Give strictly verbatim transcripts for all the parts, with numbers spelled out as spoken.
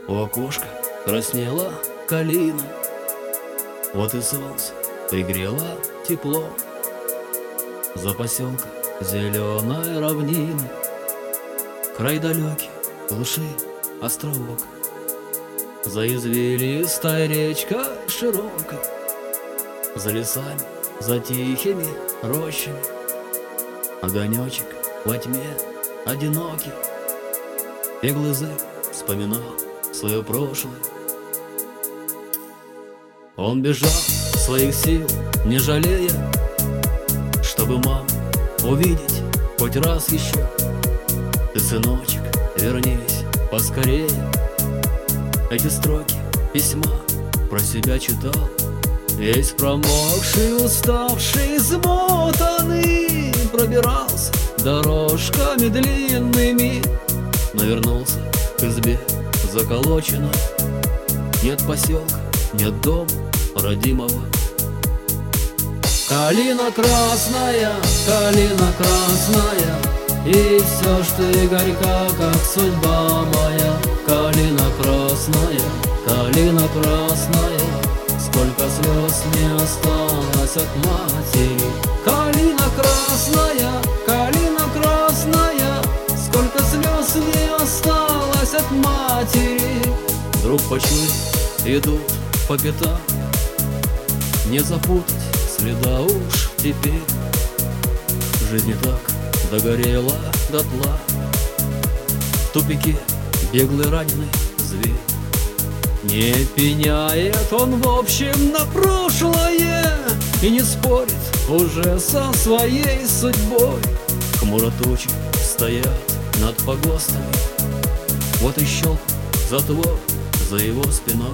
У окошка краснела калина, вот и солнце пригрело тепло. За поселком зеленая равнина, край далекий, глуши островок. За извилистой речкой широкой, за лесами, за тихими рощами, огонечек во тьме одинокий. Беглый язык вспоминал свое прошлое. Он бежал своих сил, не жалея, чтобы маму увидеть хоть раз еще. Ты, сыночек, вернись поскорее. Эти строки письма про себя читал, весь промокший, уставший, измотанный, пробирался дорожками длинными, но вернулся к избе заколоченной. Нет поселка, нет дома родимого. Калина красная, калина красная, и все ж ты горька, как судьба моя. Калина красная, калина красная, сколько слез не осталось от матери. Калина красная, калина красная, сколько слез не осталось от матери. Вдруг почуй, идут по пятам, не запутать следа уж теперь. Жизнь не так догорела дотла, в тупике беглый раненый зверь. Не пеняет он в общем на прошлое и не спорит уже со своей судьбой. Хмуро тучи стоят над погостами, вот и щелк затвор за его спиной.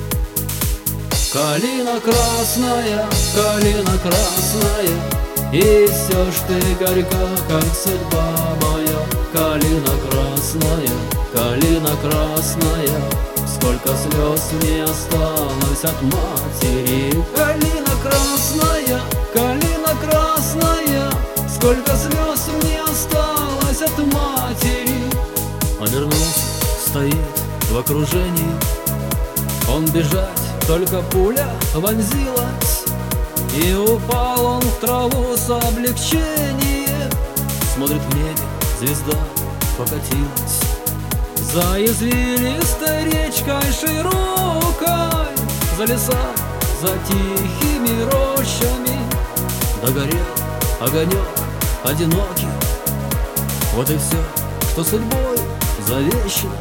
Калина красная, калина красная, и все ж ты горька, как судьба моя. Калина красная, калина красная, сколько слез не осталось от матери. Калина красная, калина красная, сколько слез не осталось от матери. Обернулся, стоит в окружении, он бежать, только пуля вонзилась, и упал он в траву с облегчением. Смотрит в небе, звезда покатилась за извилистой речкой широкой, за леса, за тихими рощами. Догорел огонек одинокий, вот и все, что судьбой завещено.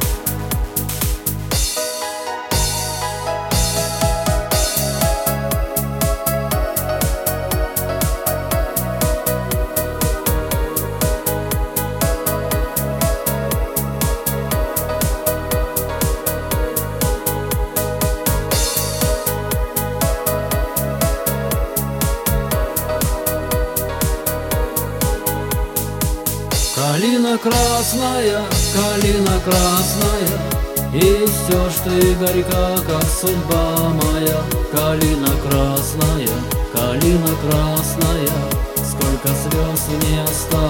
Калина красная, калина красная, и все ж ты горька, как судьба моя. Калина красная, калина красная, сколько слез не осталось.